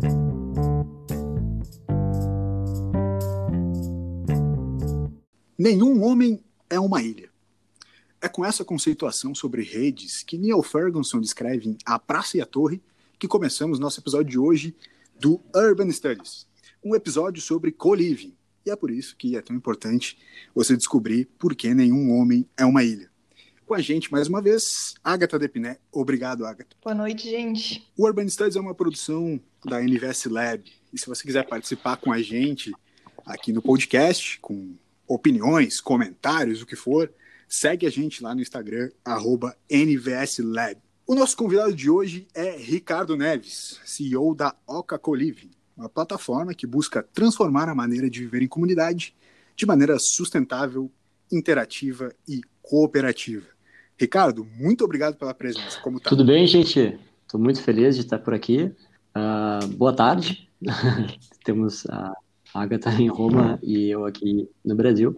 Nenhum homem é uma ilha. É com essa conceituação sobre redes que Neil Ferguson descreve em A Praça e a Torre que começamos nosso episódio de hoje do Urban Studies, um episódio sobre co-living. E é por isso que é tão importante você descobrir por que nenhum homem é uma ilha. Com a gente, mais uma vez, Agatha Depiné. Obrigado, Agatha. Boa noite, gente. O Urban Studies é uma produção da NVS Lab. E se você quiser participar com a gente aqui no podcast, com opiniões, comentários, o que for, segue a gente lá no Instagram, @NVSLab. O nosso convidado de hoje é Ricardo Neves, CEO da Oca Co-Living, uma plataforma que busca transformar a maneira de viver em comunidade de maneira sustentável, interativa e cooperativa. Ricardo, muito obrigado pela presença. Como tá? Tudo bem, gente? Estou muito feliz de estar por aqui. Boa tarde. Temos a Agatha em Roma e eu aqui no Brasil.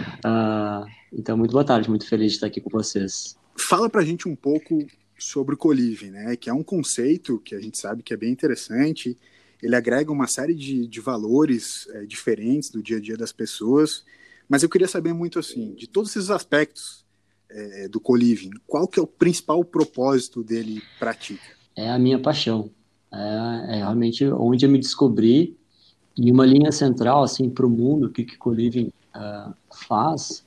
Então, muito boa tarde, muito feliz de estar aqui com vocês. Fala pra gente um pouco sobre o co-living, né? Que é um conceito que a gente sabe que é bem interessante. Ele agrega uma série de valores diferentes do dia a dia das pessoas. Mas eu queria saber muito assim, de todos esses aspectos do co-living, qual que é o principal propósito dele pra ti? É a minha paixão. É realmente onde eu me descobri. E uma linha central, assim, para o mundo, o que o co-living faz,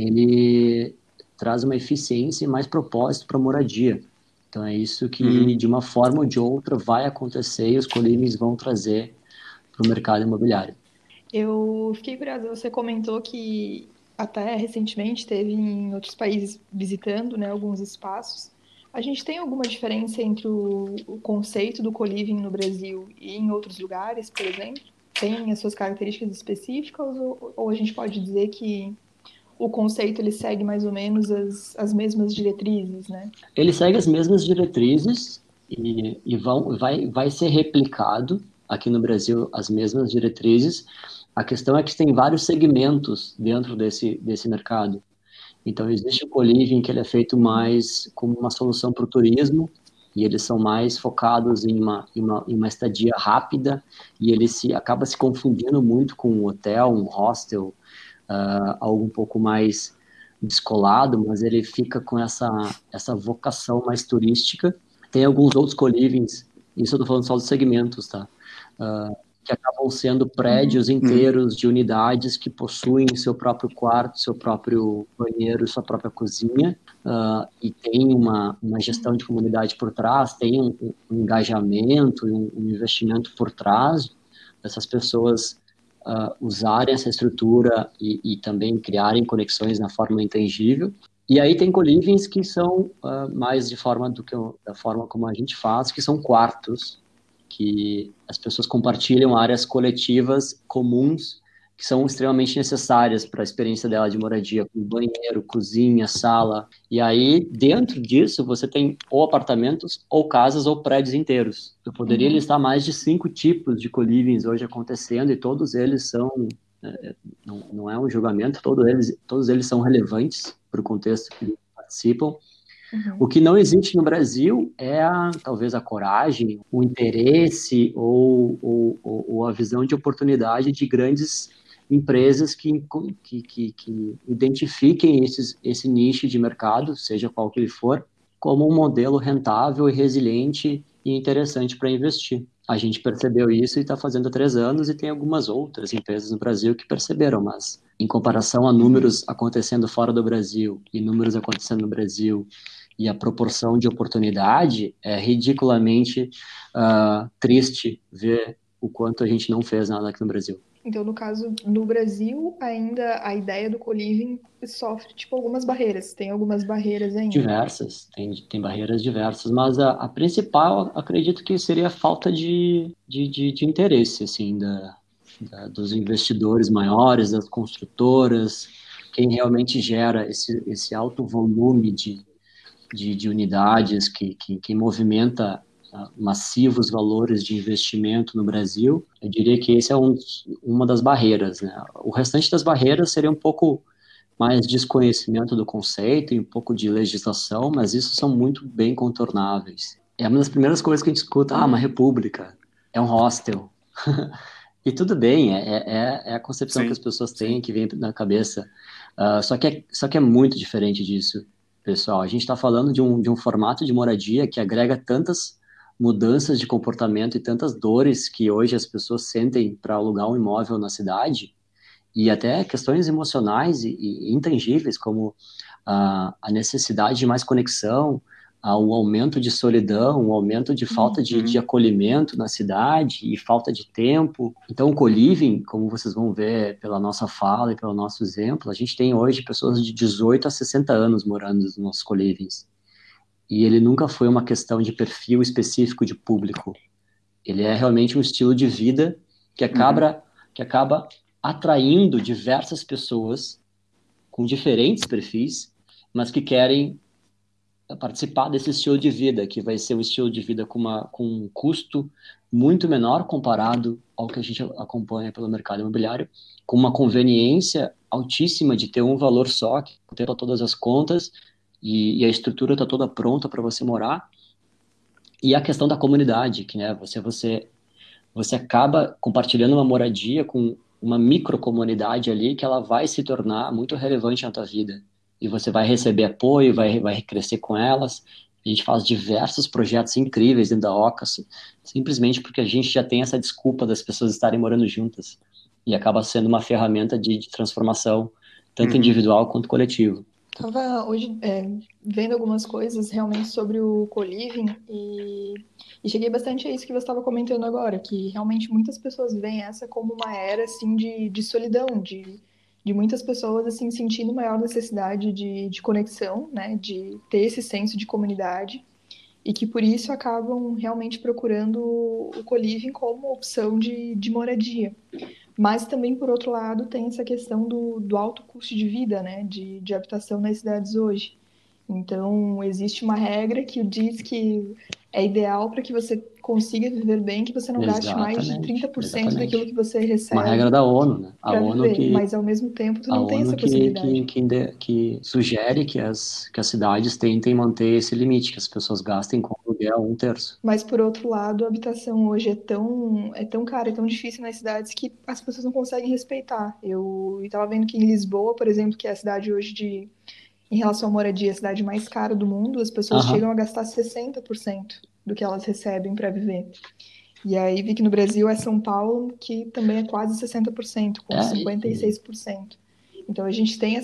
ele traz uma eficiência e mais propósito para a moradia. Então, é isso que, de uma forma ou de outra, vai acontecer e os co-livings vão trazer para o mercado imobiliário. Eu fiquei curiosa, você comentou que até recentemente esteve em outros países visitando, né, alguns espaços. A gente tem alguma diferença entre o conceito do co-living no Brasil e em outros lugares, por exemplo? Tem as suas características específicas ou a gente pode dizer que o conceito ele segue mais ou menos as mesmas diretrizes, né? Ele segue as mesmas diretrizes e vai ser replicado aqui no Brasil as mesmas diretrizes. A questão é que tem vários segmentos dentro desse mercado. Então, existe o co-living que ele é feito mais como uma solução para o turismo, e eles são mais focados em uma estadia rápida, e ele acaba se confundindo muito com um hotel, um hostel, algo um pouco mais descolado, mas ele fica com essa vocação mais turística. Tem alguns outros co-livings, isso eu estou falando só dos segmentos, tá? Que acabam sendo prédios inteiros de unidades que possuem seu próprio quarto, seu próprio banheiro, sua própria cozinha, e tem uma gestão de comunidade por trás, tem um engajamento, um investimento por trás dessas pessoas usarem essa estrutura e também criarem conexões na forma intangível. E aí tem co-livings que são mais da forma como a gente faz, que são quartos, que as pessoas compartilham áreas coletivas comuns que são extremamente necessárias para a experiência dela de moradia, como banheiro, cozinha, sala. E aí, dentro disso, você tem ou apartamentos, ou casas, ou prédios inteiros. Eu poderia listar mais de 5 tipos de co-livings hoje acontecendo, e todos eles são, não é um julgamento, todos eles são relevantes para o contexto que eles participam. O que não existe no Brasil é talvez a coragem, o interesse ou a visão de oportunidade de grandes empresas que identifiquem esse nicho de mercado, seja qual que ele for, como um modelo rentável e resiliente e interessante para investir. A gente percebeu isso e está fazendo há 3 anos, e tem algumas outras empresas no Brasil que perceberam, mas em comparação a números acontecendo fora do Brasil e números acontecendo no Brasil, e a proporção de oportunidade, é ridiculamente triste ver o quanto a gente não fez nada aqui no Brasil. Então, no caso, no Brasil, ainda a ideia do co-living sofre, algumas barreiras. Tem algumas barreiras ainda. Diversas, tem barreiras diversas, mas a principal, acredito que seria a falta de interesse, assim, dos investidores maiores, das construtoras, quem realmente gera esse alto volume de unidades que movimenta massivos valores de investimento no Brasil. Eu diria que esse é uma das barreiras, né? O restante das barreiras seria um pouco mais desconhecimento do conceito e um pouco de legislação, mas isso são muito bem contornáveis. É uma das primeiras coisas que a gente escuta, uma república. é um hostel. E tudo bem, é a concepção Sim, que as pessoas têm, sim. que vem na cabeça. Só que é muito diferente disso, pessoal. A gente está falando de um formato de moradia que agrega tantas mudanças de comportamento e tantas dores que hoje as pessoas sentem para alugar um imóvel na cidade, e até questões emocionais e intangíveis, como a necessidade de mais conexão, o aumento de solidão, o aumento de falta de Uhum. acolhimento na cidade e falta de tempo. Então, o co-living, como vocês vão ver pela nossa fala e pelo nosso exemplo, a gente tem hoje pessoas de 18 a 60 anos morando nos nossos co-livings. E ele nunca foi uma questão de perfil específico de público. Ele é realmente um estilo de vida que Uhum. acaba atraindo diversas pessoas com diferentes perfis, mas que querem participar desse estilo de vida, que vai ser um estilo de vida com um custo muito menor comparado ao que a gente acompanha pelo mercado imobiliário, com uma conveniência altíssima de ter um valor só, que contempla todas as contas e a estrutura está toda pronta para você morar. E a questão da comunidade, que né, você acaba compartilhando uma moradia com uma microcomunidade ali que ela vai se tornar muito relevante na tua vida. E você vai receber apoio, vai crescer com elas. A gente faz diversos projetos incríveis dentro da Oca, simplesmente porque a gente já tem essa desculpa das pessoas estarem morando juntas. E acaba sendo uma ferramenta de transformação, tanto Uhum. individual quanto coletivo. Tava hoje vendo algumas coisas realmente sobre o co-living e cheguei bastante a isso que você estava comentando agora, que realmente muitas pessoas veem essa como uma era assim de solidão, de muitas pessoas assim sentindo maior necessidade de conexão, né, de ter esse senso de comunidade e que por isso acabam realmente procurando o co-living como opção de moradia. Mas também, por outro lado, tem essa questão do alto custo de vida, né, de habitação nas cidades hoje. Então, existe uma regra que diz que é ideal para que você consiga viver bem, que você não gaste mais de Exatamente, 30% daquilo exatamente. que você Uma regra recebe da ONU, né? A para ONU viver. que Mas, ao mesmo tempo, tu A não tem ONU essa possibilidade. que sugere que as cidades tentem manter esse limite, que as pessoas gastem com aluguel um terço. Mas, por outro lado, a habitação hoje é tão cara, é tão difícil nas cidades que as pessoas não conseguem respeitar. Eu estava vendo que em Lisboa, por exemplo, que é a cidade hoje em relação à moradia, a cidade mais cara do mundo, as pessoas chegam Aham, a gastar 60% do que elas recebem para viver. E aí vi que no Brasil é São Paulo, que também é quase 60%, com e 56%. Então a gente tem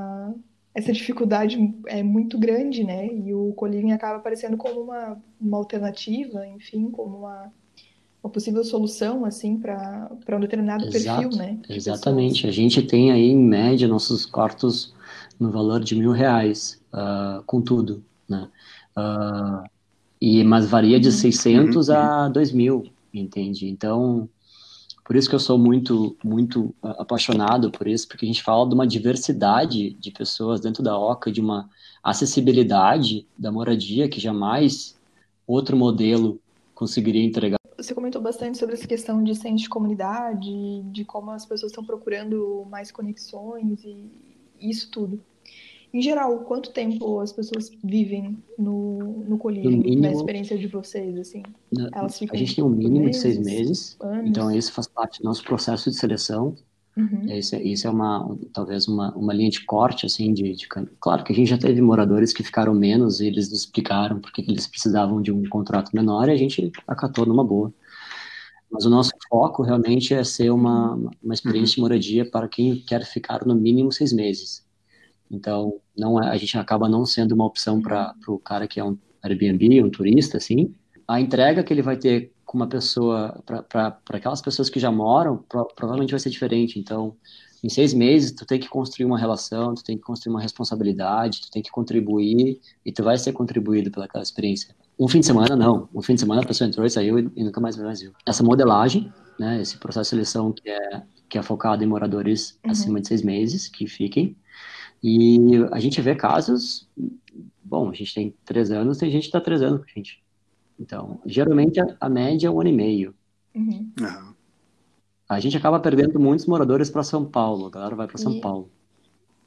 essa dificuldade muito grande, né? E o co-living acaba aparecendo como uma alternativa, enfim, como uma possível solução, assim, para um determinado perfil, exato, né, de pessoas. exatamente. A gente tem aí, em média, nossos quartos no valor de R$ 1.000, com tudo, né? Ah, mas varia de Uhum. uhum, 600 uhum. a 2.000, entende? Então, por isso que eu sou muito, muito apaixonado por isso, porque a gente fala de uma diversidade de pessoas dentro da Oca, de uma acessibilidade da moradia que jamais outro modelo conseguiria entregar. Você comentou bastante sobre essa questão de senso de comunidade, de como as pessoas estão procurando mais conexões e isso tudo. Em geral, quanto tempo as pessoas vivem no No co-living, na mínimo, experiência de vocês, assim? né, Elas a ficam gente tem um por mínimo de 6 meses, meses, então anos? isso faz parte do nosso processo de seleção. Uhum. Isso é talvez uma linha de corte, assim, claro que a gente já teve moradores que ficaram menos e eles nos explicaram porque que eles precisavam de um contrato menor e a gente acatou numa boa. Mas o nosso foco realmente é ser Uhum. uma experiência Uhum. de moradia para quem quer ficar no mínimo 6 meses. Então, não a gente acaba não sendo uma opção para Uhum. o cara que é um Airbnb, um turista, assim. A entrega que ele vai ter com uma pessoa, para aquelas pessoas que já moram, provavelmente vai ser diferente. Então, em 6 meses, tu tem que construir uma relação, tu tem que construir uma responsabilidade, tu tem que contribuir e tu vai ser contribuído pelaquela experiência. Um fim de semana, não. Um fim de semana a pessoa entrou e saiu e nunca mais viu. Essa modelagem, né, esse processo de seleção que é focado em moradores acima Uhum. de 6 meses, que fiquem. E a gente vê casos, bom, a gente tem 3 anos, tem gente que está 3 anos com a gente. Então, geralmente a média é 1 ano e meio. Uhum. A gente acaba perdendo muitos moradores para São Paulo, a galera vai para São E Paulo.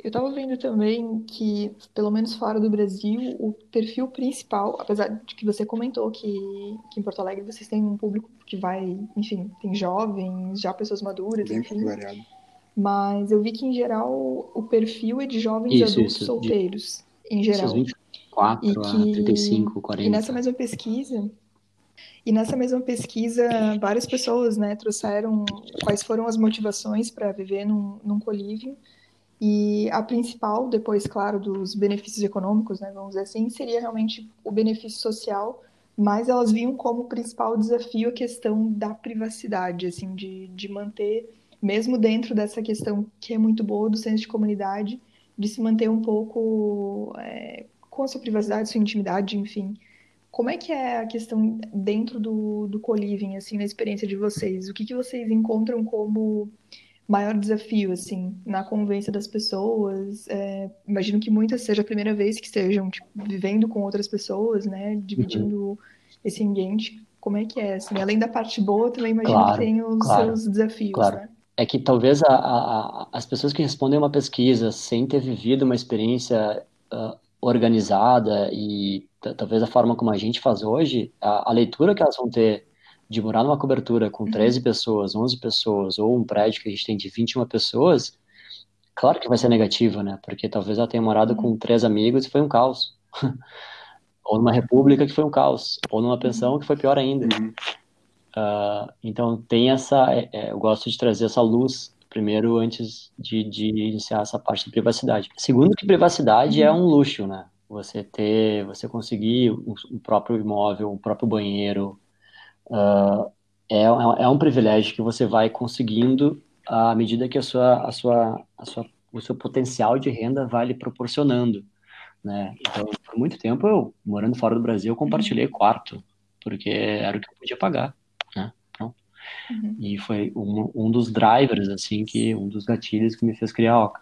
Eu estava vendo também que, pelo menos fora do Brasil, o perfil principal, apesar de que você comentou que em Porto Alegre vocês têm um público que vai, enfim, tem jovens, já pessoas maduras, Bem enfim, variado. mas eu vi que, em geral, o perfil é de jovens adultos Isso, solteiros, em seus geral. E 24 a que 35, e nessa 40. mesma pesquisa, várias pessoas, né, trouxeram quais foram as motivações para viver num colívio. E a principal, depois, claro, dos benefícios econômicos, né, vamos dizer assim, seria realmente o benefício social, mas elas viam como principal desafio a questão da privacidade, assim, de manter, mesmo dentro dessa questão que é muito boa do senso de comunidade, de se manter um pouco com a sua privacidade, sua intimidade, enfim. Como é que é a questão dentro do co-living, assim, na experiência de vocês? O que vocês encontram como maior desafio, assim, na convivência das pessoas? Imagino que muitas seja a primeira vez que estejam, tipo, vivendo com outras pessoas, né? Uhum. Dividindo esse ambiente. Como é que é, assim? Além da parte boa, também imagino que Claro, tem os claro, seus desafios, claro. né? É que talvez as pessoas que respondem uma pesquisa sem ter vivido uma experiência organizada e talvez a forma como a gente faz hoje, a leitura que elas vão ter de morar numa cobertura com 13 Uhum, pessoas, 11 pessoas, ou um prédio que a gente tem de 21 pessoas, claro que vai ser negativa, né? Porque talvez ela tenha morado com uhum, 3 amigos e foi um caos. Ou numa república que foi um caos. Ou numa pensão uhum, que foi pior ainda. Uhum. Então tem eu gosto de trazer essa luz primeiro antes de iniciar essa parte de privacidade. Segundo que privacidade é uhum, um luxo, né? Você conseguir o próprio imóvel, o próprio banheiro, é um privilégio que você vai conseguindo à medida que o seu potencial de renda vai lhe proporcionando, né? Então, por muito tempo eu, morando fora do Brasil, eu uhum, compartilhei quarto, porque era o que eu podia pagar, né? Então, uhum, e foi um dos drivers, assim, um dos gatilhos que me fez criar a Oca.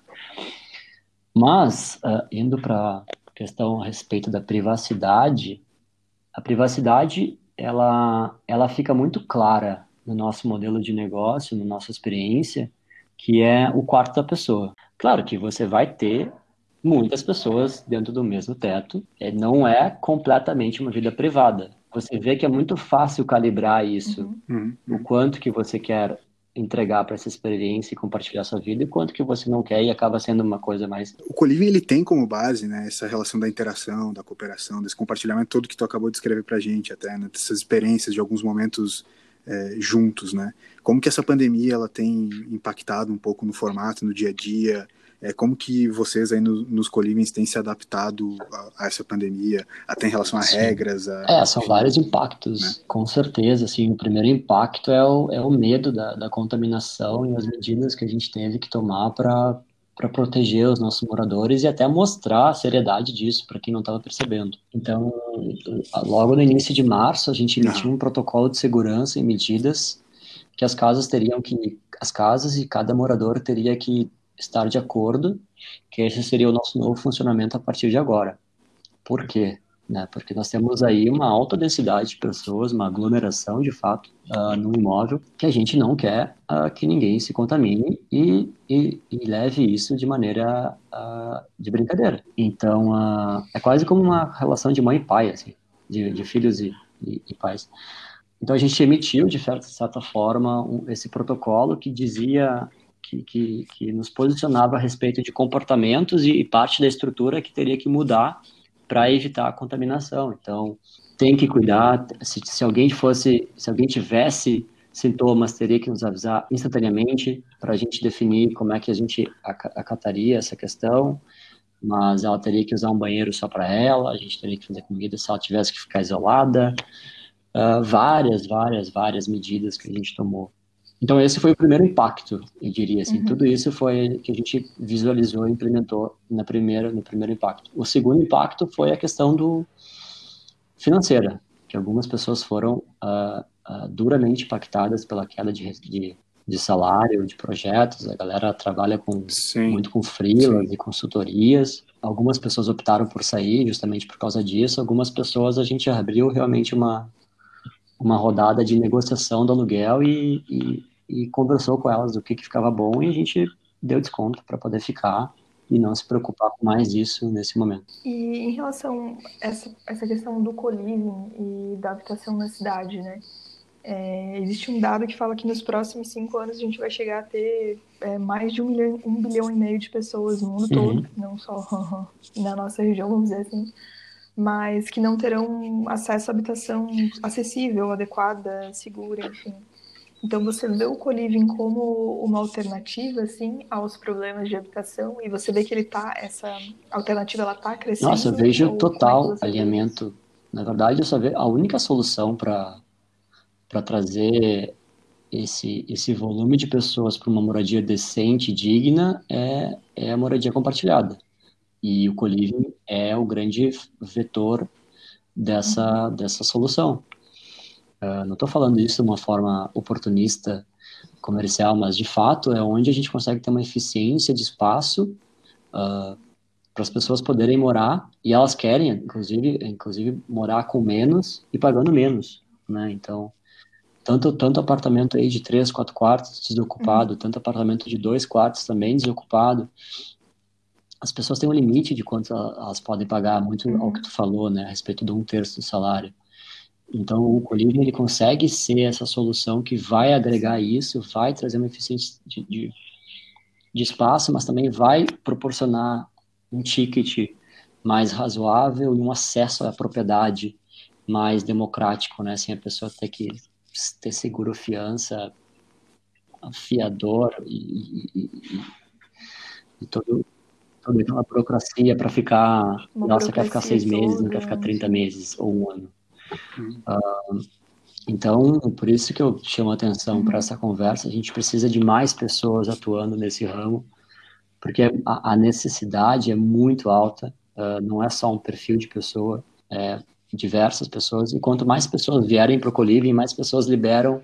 Mas, indo para a questão a respeito da privacidade, a privacidade, ela fica muito clara no nosso modelo de negócio, na nossa experiência, que é o quarto da pessoa. Claro que você vai ter muitas pessoas dentro do mesmo teto, não é completamente uma vida privada. Você vê que é muito fácil calibrar isso, uhum, Uhum. o Uhum. quanto que você quer entregar para essa experiência e compartilhar sua vida e quanto que você não quer e acaba sendo uma coisa mais. O Coliving, ele tem como base, né, essa relação da interação, da cooperação, desse compartilhamento todo que tu acabou de escrever pra gente até, né, dessas experiências de alguns momentos juntos, né? Como que essa pandemia ela tem impactado um pouco no formato, no dia a dia? Como que vocês aí nos Colivings têm se adaptado a essa pandemia, até em relação a Sim. regras, São enfim, vários né? impactos, com certeza, assim, o primeiro impacto é o medo da contaminação e as medidas que a gente teve que tomar para proteger os nossos moradores e até mostrar a seriedade disso para quem não estava percebendo. Então, logo no início de março, a gente emitiu Aham. um protocolo de segurança e medidas que as casas e cada morador teria que estar de acordo, que esse seria o nosso novo funcionamento a partir de agora. Por quê? Né? Porque nós temos aí uma alta densidade de pessoas, uma aglomeração de fato, no imóvel, que a gente não quer que ninguém se contamine e leve isso de maneira de brincadeira. Então, é quase como uma relação de mãe e pai, assim, de filhos e pais. Então, a gente emitiu, de certa forma, esse protocolo que dizia que nos posicionava a respeito de comportamentos e parte da estrutura que teria que mudar para evitar a contaminação. Então, tem que cuidar. Se alguém tivesse sintomas, teria que nos avisar instantaneamente para a gente definir como é que a gente acataria essa questão. Mas ela teria que usar um banheiro só para ela, a gente teria que fazer comida se ela tivesse que ficar isolada. Várias medidas que a gente tomou. Então, esse foi o primeiro impacto, eu diria assim. Tudo uhum, isso foi que a gente visualizou e implementou no primeiro impacto. O segundo impacto foi a questão financeira, que algumas pessoas foram duramente impactadas pela queda de salário, de projetos. A galera trabalha Sim, muito com freelas sim. e consultorias. Algumas pessoas optaram por sair justamente por causa disso. Algumas pessoas a gente abriu realmente uma rodada de negociação do aluguel e conversou com elas do que ficava bom e a gente deu desconto para poder ficar e não se preocupar com mais isso nesse momento. E em relação a essa questão do co-living e da habitação na cidade, né? Existe um dado que fala que nos próximos 5 anos a gente vai chegar a ter mais de 1,5 bilhão de pessoas no mundo todo, não só na nossa região, vamos dizer assim, mas que não terão acesso à habitação acessível, adequada, segura, enfim. Então você vê o co-living como uma alternativa, assim, aos problemas de habitação, e você vê que essa alternativa, ela está crescendo? Nossa, eu vejo ou total você alinhamento. Na verdade, eu só vejo a única solução para trazer esse volume de pessoas para uma moradia decente e digna é a moradia compartilhada. E o co-living é o grande vetor dessa solução. Não estou falando isso de uma forma oportunista, comercial, mas de fato é onde a gente consegue ter uma eficiência de espaço para as pessoas poderem morar, e elas querem, inclusive morar com menos e pagando menos, né? Então, tanto apartamento aí de 3, 4 quartos desocupado, tanto apartamento de 2 quartos também desocupado. As pessoas têm um limite de quanto elas podem pagar, muito ao que tu falou, né, a respeito de 1/3 do salário. Então, o co-living, ele consegue ser essa solução que vai agregar isso, vai trazer uma eficiência de espaço, mas também vai proporcionar um ticket mais razoável e um acesso à propriedade mais democrático, né, sem a pessoa ter que ter seguro fiança, fiador e toda aquela burocracia para ficar, nossa, quer ficar 6 meses, não quer ficar 30 meses ou 1 ano. Então, por isso que eu chamo a atenção para essa conversa, a gente precisa de mais pessoas atuando nesse ramo, porque a necessidade é muito alta, não é só um perfil de pessoa, é diversas pessoas, e quanto mais pessoas vierem para o co-living, mais pessoas liberam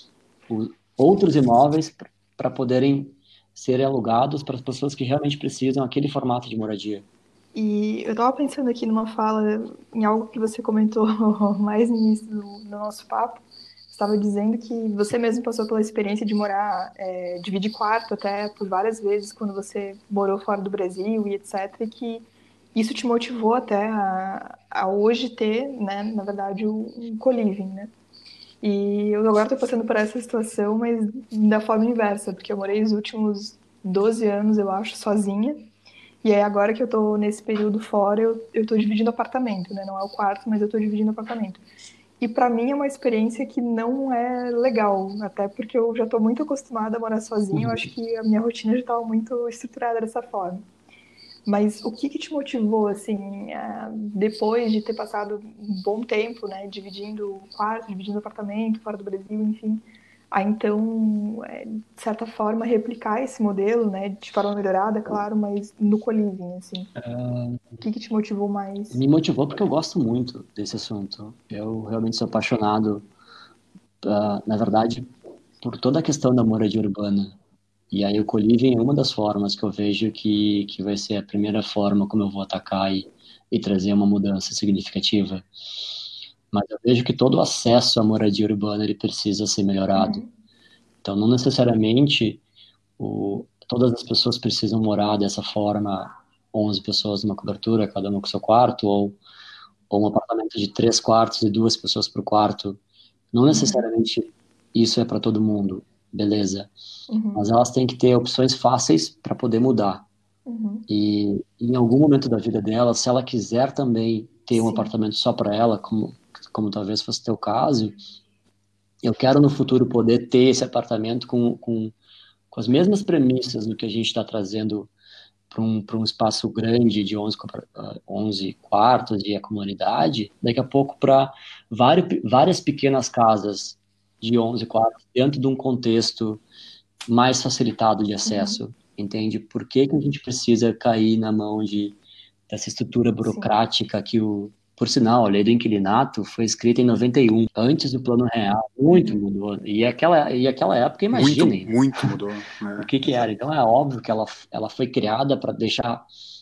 outros imóveis para poderem ser alugados para as pessoas que realmente precisam aquele formato de moradia. E eu estava pensando aqui numa fala, em algo que você comentou mais no início do nosso papo. Você estava dizendo que você mesmo passou pela experiência de morar, dividir quarto até por várias vezes quando você morou fora do Brasil e etc. E que isso te motivou até a hoje ter, né, na verdade, um co-living, né? E eu agora estou passando por essa situação, mas da forma inversa, porque eu morei os últimos 12 anos, eu acho, sozinha. E aí agora que eu tô nesse período fora, eu tô dividindo apartamento, né? Não é o quarto, mas eu tô dividindo apartamento. E para mim é uma experiência que não é legal, até porque eu já tô muito acostumada a morar sozinha, eu acho que a minha rotina já estava muito estruturada dessa forma. Mas o que te motivou, assim, depois de ter passado um bom tempo, né, dividindo quarto, dividindo apartamento, fora do Brasil, enfim, a então, de certa forma, replicar esse modelo, né, de forma melhorada, claro, mas no co-living, assim. O que te motivou mais? Me motivou porque eu gosto muito desse assunto. Eu realmente sou apaixonado, na verdade, por toda a questão da moradia urbana. E aí o co-living é uma das formas que eu vejo que vai ser a primeira forma como eu vou atacar e trazer uma mudança significativa. Mas eu vejo que todo o acesso à moradia urbana ele precisa ser melhorado. Então, não necessariamente todas as pessoas precisam morar dessa forma, 11 pessoas numa cobertura, cada uma com seu quarto, ou um apartamento de 3 quartos e 2 pessoas por quarto. Não necessariamente isso é para todo mundo, beleza. Mas elas têm que ter opções fáceis para poder mudar. E em algum momento da vida dela, se ela quiser também ter um apartamento só para ela, como talvez fosse teu caso, eu quero no futuro poder ter esse apartamento com as mesmas premissas do que a gente está trazendo para um espaço grande de 11 quartos e a comunidade, daqui a pouco para várias pequenas casas de 11 quartos dentro de um contexto mais facilitado de acesso, entende? Por que a gente precisa cair na mão dessa estrutura burocrática que por sinal, a lei do inquilinato foi escrita em 91, antes do Plano Real, muito mudou. E aquela época, imaginem. Muito mudou. O que era. Então, é óbvio que ela foi criada para deixar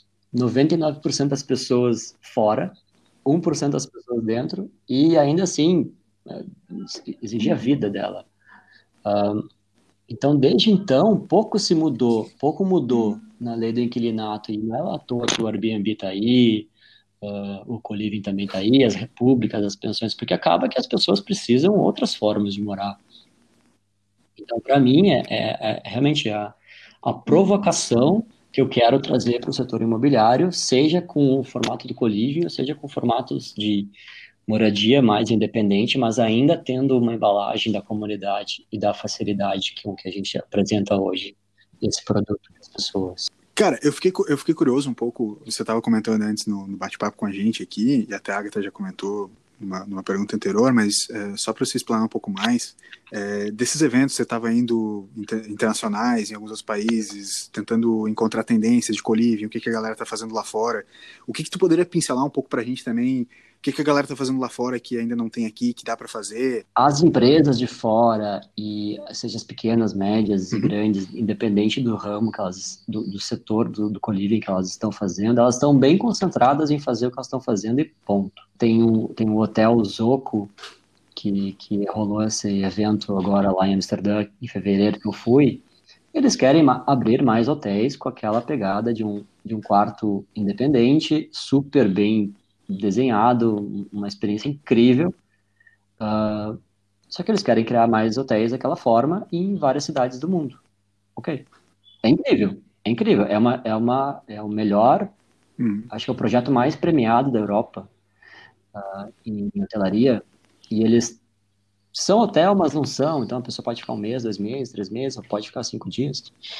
99% das pessoas fora, 1% das pessoas dentro, e ainda assim, exigir a vida dela. Então, desde então, pouco mudou na lei do inquilinato, e não é à toa que o Airbnb está aí, o co-living também está aí, as repúblicas, as pensões, porque acaba que as pessoas precisam outras formas de morar. Então, para mim, é realmente a provocação que eu quero trazer para o setor imobiliário, seja com o formato do co-living, seja com formatos de moradia mais independente, mas ainda tendo uma embalagem da comunidade e da facilidade que a gente apresenta hoje, esse produto para as pessoas. Cara, eu fiquei curioso um pouco, você estava comentando antes no bate-papo com a gente aqui, e até a Agatha já comentou numa pergunta anterior, mas só para você explanar um pouco mais, desses eventos você estava indo internacionais, em alguns outros países, tentando encontrar tendências de co-living, o que a galera está fazendo lá fora. O que tu poderia pincelar um pouco para a gente também? O que a galera está fazendo lá fora que ainda não tem aqui, que dá para fazer? As empresas de fora, e seja as pequenas, médias e grandes, independente do ramo que elas, do setor do co-living que elas estão fazendo, elas estão bem concentradas em fazer o que elas estão fazendo e ponto. Tem o Hotel Zoco, que rolou esse evento agora lá em Amsterdã, em fevereiro que eu fui. Eles querem abrir mais hotéis com aquela pegada de um quarto independente, super bem desenhado, uma experiência incrível. Só que eles querem criar mais hotéis daquela forma em várias cidades do mundo. Ok. É incrível. É incrível. É o melhor, acho que é o projeto mais premiado da Europa, em hotelaria. E eles são hotel, mas não são. Então a pessoa pode ficar 1 mês, 2 meses, 3 meses, ou pode ficar 5 dias.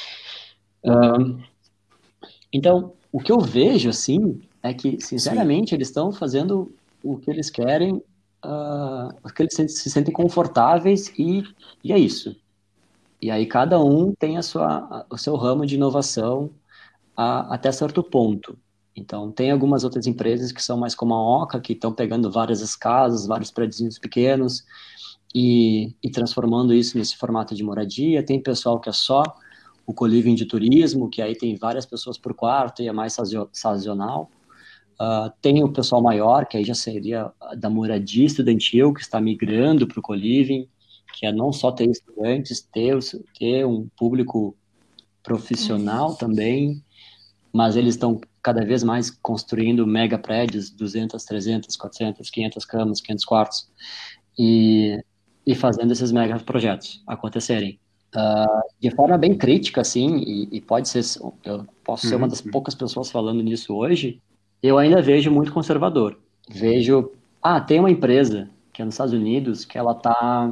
Então, o que eu vejo, assim, é que, sinceramente, eles estão fazendo o que eles querem, o que eles se sentem confortáveis, e é isso. E aí cada um tem o seu ramo de inovação até certo ponto. Então, tem algumas outras empresas que são mais como a Oca, que estão pegando várias casas, vários prédios pequenos, e transformando isso nesse formato de moradia. Tem pessoal que é só o co-living de turismo, que aí tem várias pessoas por quarto e é mais sazonal. Tem o pessoal maior, que aí já seria da moradia estudantil, que está migrando para o co-living, que é não só ter estudantes, ter um público profissional também, mas eles estão cada vez mais construindo mega prédios, 200, 300, 400, 500 camas, 500 quartos, e fazendo esses mega projetos acontecerem. De forma bem crítica, assim, e pode ser, eu posso ser uma das poucas pessoas falando nisso hoje, eu ainda vejo muito conservador. Vejo, tem uma empresa que é nos Estados Unidos, que ela está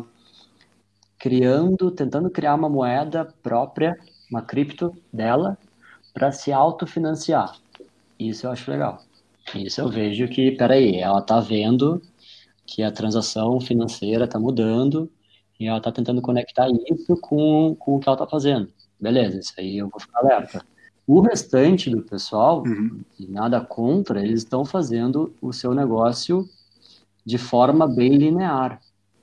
tentando criar uma moeda própria, uma cripto dela, para se autofinanciar. Isso eu acho legal. Isso eu vejo que, peraí, ela está vendo que a transação financeira está mudando e ela está tentando conectar isso com o que ela está fazendo. Beleza, isso aí eu vou ficar alerta. O restante do pessoal, e nada contra, eles estão fazendo o seu negócio de forma bem linear.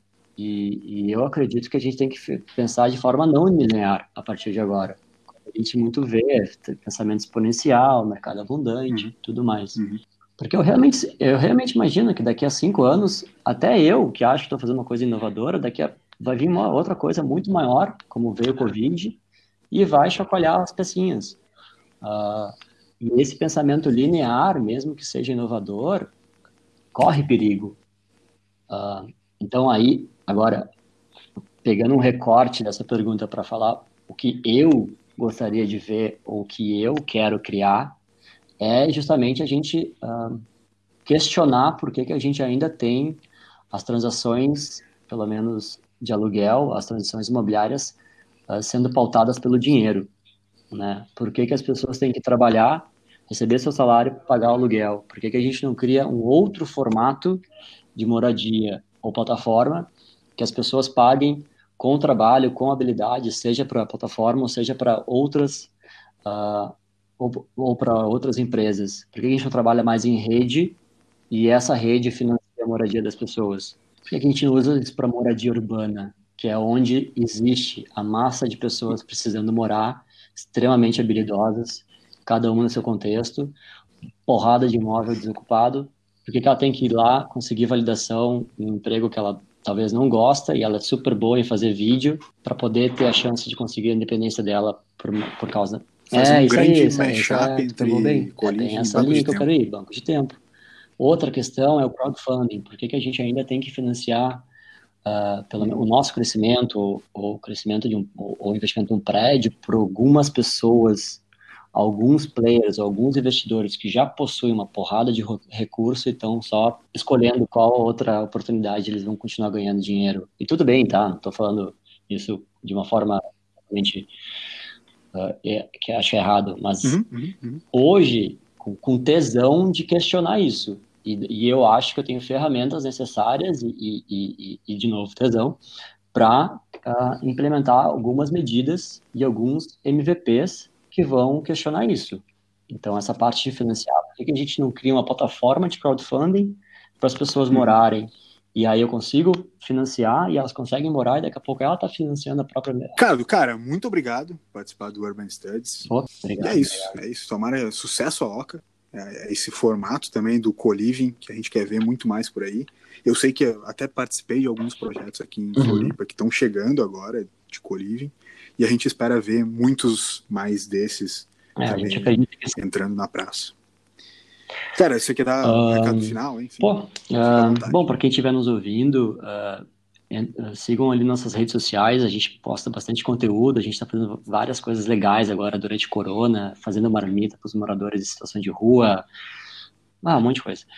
E eu acredito que a gente tem que pensar de forma não linear a partir de agora. A gente muito vê pensamento exponencial, mercado abundante, tudo mais. Porque eu realmente imagino que daqui a 5 anos, até eu, que acho que estou fazendo uma coisa inovadora, vai vir uma outra coisa muito maior, como veio o Covid, e vai chacoalhar as pecinhas. E esse pensamento linear, mesmo que seja inovador, corre perigo. Então aí, agora, pegando um recorte dessa pergunta para falar o que eu gostaria de ver, ou o que eu quero criar, é justamente a gente questionar por que a gente ainda tem as transações, pelo menos de aluguel, as transações imobiliárias, sendo pautadas pelo dinheiro, né? Por que as pessoas têm que trabalhar, receber seu salário, pagar o aluguel? Por que a gente não cria um outro formato de moradia ou plataforma que as pessoas paguem com trabalho, com habilidade, seja para a plataforma ou seja para outras ou para outras empresas? Por que a gente não trabalha mais em rede e essa rede financia a moradia das pessoas? Por que a gente não usa isso para moradia urbana, que é onde existe a massa de pessoas precisando morar, extremamente habilidosas, cada uma no seu contexto, porrada de imóvel desocupado? Por que ela tem que ir lá conseguir validação em um emprego que ela talvez não gosta e ela é super boa em fazer vídeo para poder ter a chance de conseguir a independência dela por causa Fazer um isso grande aí, mashup tu pegou bem. entre Coliving Bem e essa banco linha de que eu tempo. quero ir, banco de tempo. Outra questão é o crowdfunding. Por que que a gente ainda tem que financiar o nosso crescimento, ou o crescimento ou o investimento de um prédio por algumas pessoas, alguns players, alguns investidores que já possuem uma porrada de recurso e estão só escolhendo qual outra oportunidade eles vão continuar ganhando dinheiro. E tudo bem, tá? Não estou falando isso de uma forma realmente que acho errado, mas hoje, com tesão de questionar isso. E eu acho que eu tenho ferramentas necessárias e de novo, tesão, para implementar algumas medidas e alguns MVPs que vão questionar isso. Então, essa parte de financiar, por que a gente não cria uma plataforma de crowdfunding para as pessoas morarem? E aí eu consigo financiar e elas conseguem morar e daqui a pouco ela está financiando a própria... Cara, muito obrigado por participar do Urban Studies. Obrigado. E é isso. Tomara sucesso a Oca. Esse formato também do co-living, que a gente quer ver muito mais por aí. Eu sei que eu até participei de alguns projetos aqui em Floripa que estão chegando agora de co-living, e a gente espera ver muitos mais desses a gente acredita que entrando na praça. Cara, você quer dar um recado final? Enfim, bom, para quem estiver nos ouvindo, sigam ali nossas redes sociais, a gente posta bastante conteúdo, a gente está fazendo várias coisas legais agora durante Corona, fazendo marmita para os moradores em situação de rua, um monte de coisa.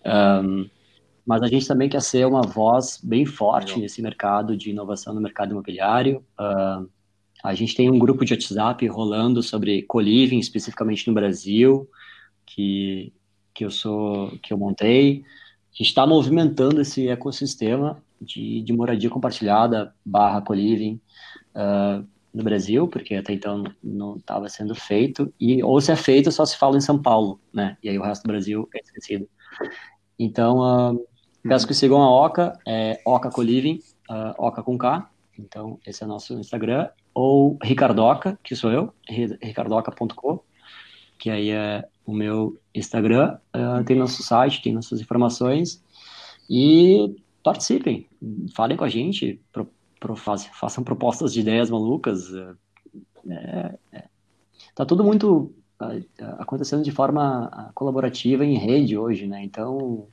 Mas a gente também quer ser uma voz bem forte nesse mercado de inovação no mercado imobiliário. A gente tem um grupo de WhatsApp rolando sobre co-living, especificamente no Brasil, que eu montei. A gente está movimentando esse ecossistema de moradia compartilhada / co-living no Brasil, porque até então não estava sendo feito, ou se é feito, só se fala em São Paulo, né? E aí o resto do Brasil é esquecido. Então, peço que sigam a Oca, Oca Co-living, Oca com K, então esse é o nosso Instagram, ou Ricardoca, que sou eu, ricardoca.co, que aí é o meu Instagram, tem nosso site, tem nossas informações, e participem, falem com a gente, façam propostas de ideias malucas. Tá tudo muito acontecendo de forma colaborativa em rede hoje, né? Então,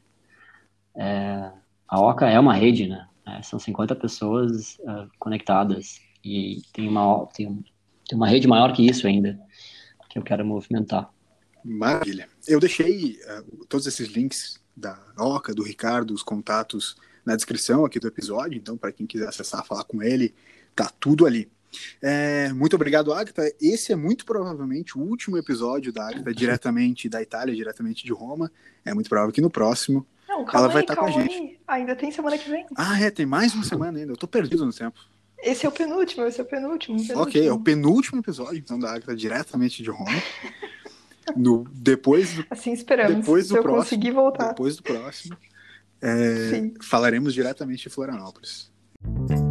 a Oca é uma rede, né? São 50 pessoas conectadas e tem uma rede maior que isso ainda, que eu quero movimentar. Maravilha. Eu deixei todos esses links da Oca, do Ricardo, os contatos na descrição aqui do episódio, então para quem quiser acessar, falar com ele, tá tudo ali. Muito obrigado, Agatha. Esse é muito provavelmente o último episódio da Agatha diretamente da Itália, diretamente de Roma. É muito provável que no próximo ela vai estar com a gente. Ainda tem semana que vem. Tem mais uma semana ainda. Eu tô perdido no tempo. Esse é o penúltimo. Ok, é o penúltimo episódio, então, da Agatha diretamente de Roma. Assim esperamos. Depois do se eu próximo, conseguir voltar. Depois do próximo, falaremos diretamente de Florianópolis.